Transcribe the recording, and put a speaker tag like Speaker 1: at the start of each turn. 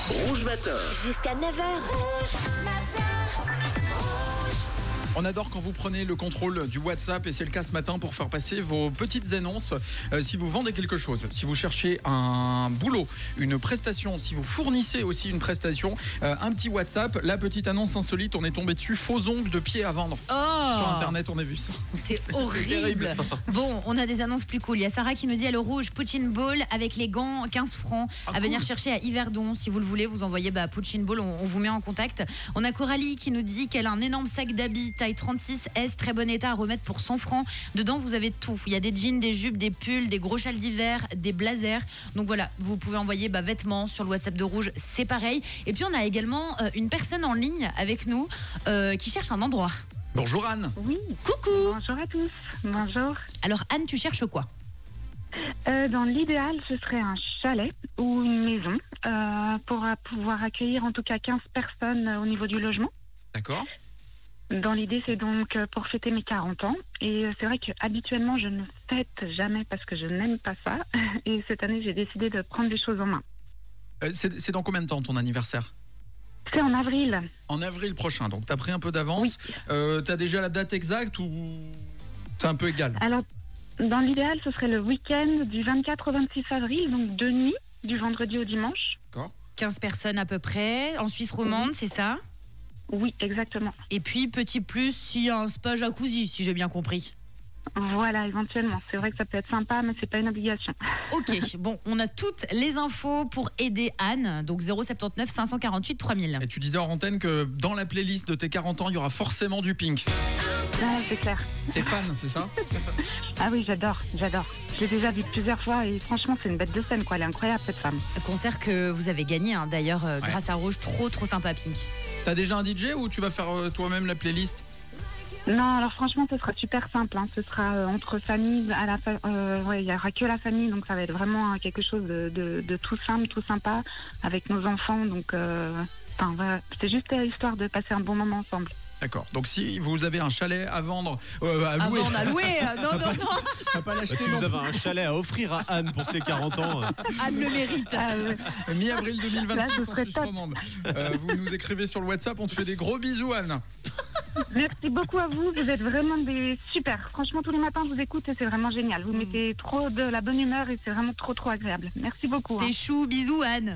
Speaker 1: Rouge Matin.
Speaker 2: Jusqu'à 9h.
Speaker 3: On adore quand vous prenez le contrôle du WhatsApp et c'est le cas ce matin pour faire passer vos petites annonces. Si vous vendez quelque chose, si vous cherchez un boulot, une prestation, si vous fournissez aussi une prestation, un petit WhatsApp, la petite annonce insolite, on est tombé dessus, faux ongles de pied à vendre. Sur internet, on a vu ça.
Speaker 4: C'est horrible.
Speaker 3: terrible.
Speaker 4: Bon, on a des annonces plus cool. Il y a Sarah qui nous dit à le rouge, Poutine Ball avec les gants, 15 francs à venir chercher à Yverdon. Si vous le voulez, vous envoyez Poutine Ball, on vous met en contact. On a Coralie qui nous dit qu'elle a un énorme sac d'habits, taille 36S, très bon état à remettre pour 100 francs. Dedans, vous avez tout. Il y a des jeans, des jupes, des pulls, des gros châles d'hiver, des blazers. Donc voilà, vous pouvez envoyer vêtements sur le WhatsApp de Rouge, c'est pareil. Et puis on a également une personne en ligne avec nous qui cherche un endroit.
Speaker 3: Bonjour Anne.
Speaker 5: Oui,
Speaker 4: Coucou.
Speaker 5: bonjour à tous. Bonjour.
Speaker 4: Alors Anne, tu cherches quoi?
Speaker 5: Dans l'idéal, ce serait un chalet ou une maison pour pouvoir accueillir en tout cas 15 personnes au niveau du logement.
Speaker 3: D'accord.
Speaker 5: Dans l'idée, c'est donc pour fêter mes 40 ans. Et c'est vrai qu'habituellement, je ne fête jamais parce que je n'aime pas ça. Et cette année, j'ai décidé de prendre les choses en main.
Speaker 3: C'est dans combien de temps ton anniversaire?
Speaker 5: C'est en avril.
Speaker 3: En avril prochain, donc tu as pris un peu d'avance. Tu as déjà la date exacte ou c'est un peu égal?
Speaker 5: Alors, dans l'idéal, ce serait le week-end du 24 au 26 avril, donc 2 nuits, du vendredi au dimanche.
Speaker 3: D'accord.
Speaker 4: 15 personnes à peu près, en Suisse romande, c'est ça?
Speaker 5: Oui, exactement.
Speaker 4: Et puis, petit plus, s'il y a un spa jacuzzi, si j'ai bien compris.
Speaker 5: Voilà, éventuellement. C'est vrai que ça peut être sympa, mais c'est pas une obligation.
Speaker 4: Ok, bon, on a toutes les infos pour aider Anne, donc 079 548 3000.
Speaker 3: Et tu disais en antenne que dans la playlist de tes 40 ans, il y aura forcément du Pink.
Speaker 5: Ah, c'est clair.
Speaker 3: T'es fan, c'est ça?
Speaker 5: Ah oui, j'adore. Je l'ai déjà vue plusieurs fois et franchement, c'est une bête de scène, quoi. Elle est incroyable, cette femme.
Speaker 4: Concert que vous avez gagné, d'ailleurs, grâce à Rouge, trop sympa, Pink.
Speaker 3: T'as déjà un DJ ou tu vas faire toi-même la playlist?
Speaker 5: Non, alors franchement, ce sera super simple. Ce sera entre famille, il y aura que la famille, donc ça va être vraiment quelque chose de tout simple, tout sympa, avec nos enfants. Donc, voilà, c'est juste histoire de passer un bon moment ensemble.
Speaker 3: D'accord. Donc si vous avez un chalet à vendre, à louer,
Speaker 4: À louer, non.
Speaker 3: à pas l'acheter.
Speaker 6: Si vous avez un chalet à offrir à Anne pour ses 40 ans.
Speaker 4: Anne le mérite.
Speaker 3: Mi-avril 2026
Speaker 5: Là, ce
Speaker 3: en
Speaker 5: serait
Speaker 3: Suisse
Speaker 5: top.
Speaker 3: romande. Vous nous écrivez sur le WhatsApp, on te fait des gros bisous Anne.
Speaker 5: Merci beaucoup à vous. Vous êtes vraiment des super. Franchement, tous les matins, je vous écoute et c'est vraiment génial. Vous mettez trop de la bonne humeur et c'est vraiment trop agréable. Merci beaucoup.
Speaker 4: T'es chou, bisous Anne.